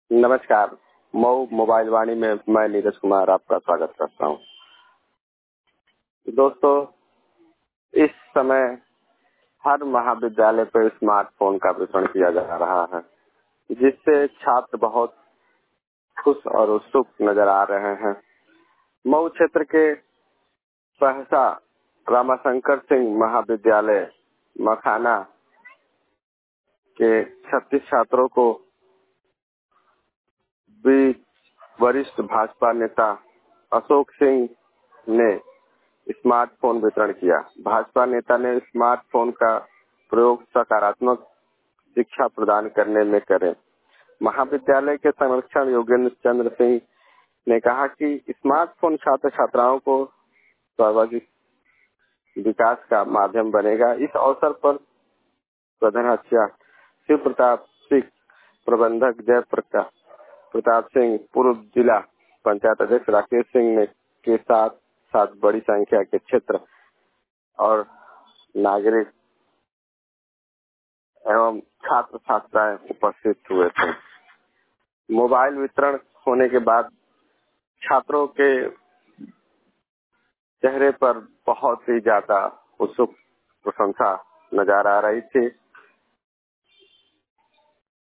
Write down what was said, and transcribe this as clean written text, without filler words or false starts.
नमस्कार। मऊ मोबाइल वाणी में मैं नीरज कुमार आपका स्वागत करता हूं। दोस्तों, इस समय हर महाविद्यालय पर स्मार्टफोन का वितरण किया जा रहा है, जिससे छात्र बहुत खुश और उत्सुक नजर आ रहे हैं। मऊ क्षेत्र के सहसा रामाशंकर सिंह महाविद्यालय मखाना के 36 छात्रों को भी वरिष्ठ भाजपा नेता अशोक सिंह ने स्मार्टफोन वितरण किया। भाजपा नेता ने स्मार्टफोन का प्रयोग सकारात्मक शिक्षा प्रदान करने में करें। महाविद्यालय के संरक्षण योगेंद्र चंद्र सिंह ने कहा कि स्मार्टफोन छात्र छात्राओं को सर्वांगीण विकास का माध्यम बनेगा। इस अवसर पर प्रधानाचार्य शिव प्रताप सिंह, प्रबंधक जय प्रताप सिंह, पूर्व जिला पंचायत अध्यक्ष राकेश सिंह ने के साथ साथ बड़ी संख्या के क्षेत्र और नागरिक एवं छात्र छात्राएं उपस्थित हुए थे। मोबाइल वितरण होने के बाद छात्रों के चेहरे पर बहुत ही ज्यादा उत्सुक प्रशंसा नजर आ रही थी।